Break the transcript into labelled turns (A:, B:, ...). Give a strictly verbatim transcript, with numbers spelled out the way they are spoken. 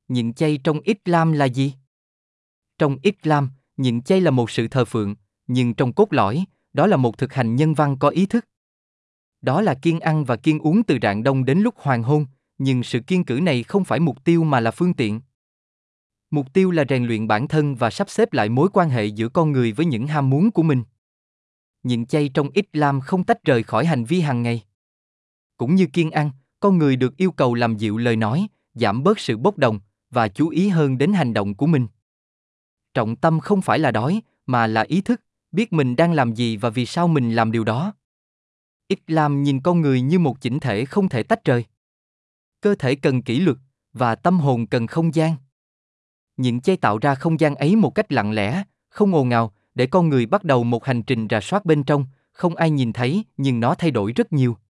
A: Nhịn chay trong Islam là gì? Trong Islam, nhịn chay là một sự thờ phượng, nhưng trong cốt lõi, đó là một thực hành nhân văn có ý thức. Đó là kiêng ăn và kiêng uống từ rạng đông đến lúc hoàng hôn, nhưng sự kiêng cữ này không phải mục tiêu mà là phương tiện. Mục tiêu là rèn luyện bản thân và sắp xếp lại mối quan hệ giữa con người với những ham muốn của mình. Nhịn chay trong Islam không tách rời khỏi hành vi hàng ngày. Cũng như kiêng ăn, con người được yêu cầu làm dịu lời nói, giảm bớt sự bốc đồng, và chú ý hơn đến hành động của mình. Trọng tâm không phải là đói, mà là ý thức, biết mình đang làm gì và vì sao mình làm điều đó. Islam nhìn con người như một chỉnh thể không thể tách rời. Cơ thể cần kỷ luật, và tâm hồn cần không gian. Nhịn chay tạo ra không gian ấy một cách lặng lẽ, không ồn ào, để con người bắt đầu một hành trình rà soát bên trong, không ai nhìn thấy nhưng nó thay đổi rất nhiều.